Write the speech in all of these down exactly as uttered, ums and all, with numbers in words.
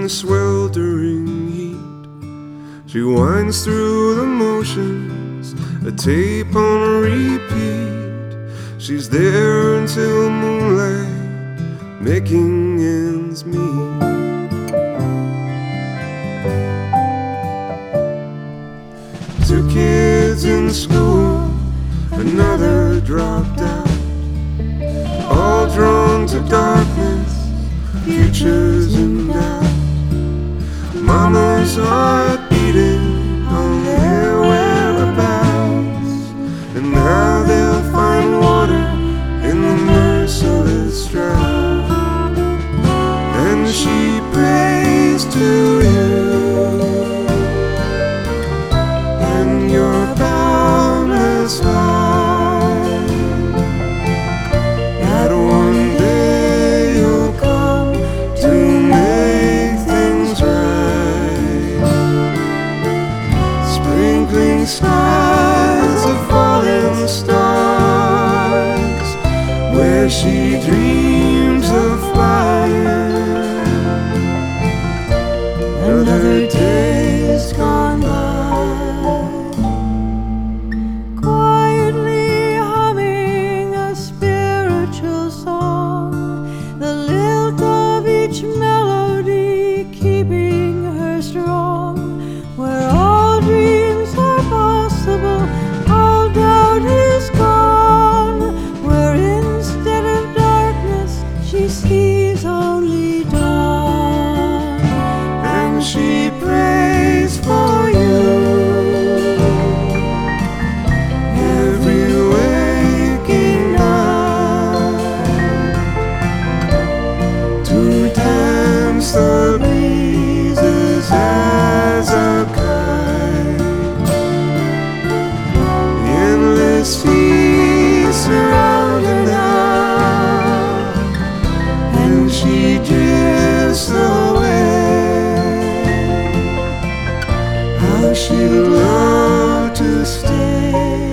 in sweltering heat. She winds through the motions, a tape on repeat. She's there until moonlight, making ends meet. Two kids in school, another dropped out, all drawn to darkness, futures in doubt. Mama's heart beating on their whereabouts, and how they'll find water in the merciless drought. And she prays to you, and your boundless heart, that one day you'll come to make things right. Sprinkling skies of falling stars, where she dreams of flying. Another day's gone by, quietly humming a spiritual song, the lilt of each melody keeping her strong. Where all dreams are possible, all doubt is gone. Where instead of darkness she sees only dawn. and she prays for you every waking night, to dance the breezes as a kite. The endless sea surrounding her, and she drifts away. How she'd love to stay.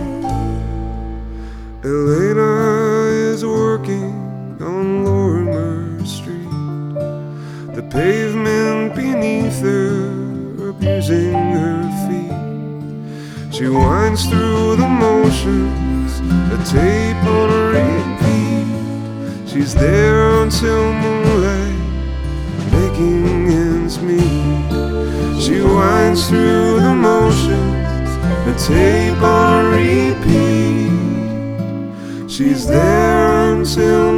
Elena is working on Lorimer Street, the pavement beneath her abusing her feet. She winds through the motions, a tape on repeat. She's there until moonlight, making ends meet. She winds through the motions, a tape on repeat. She's there until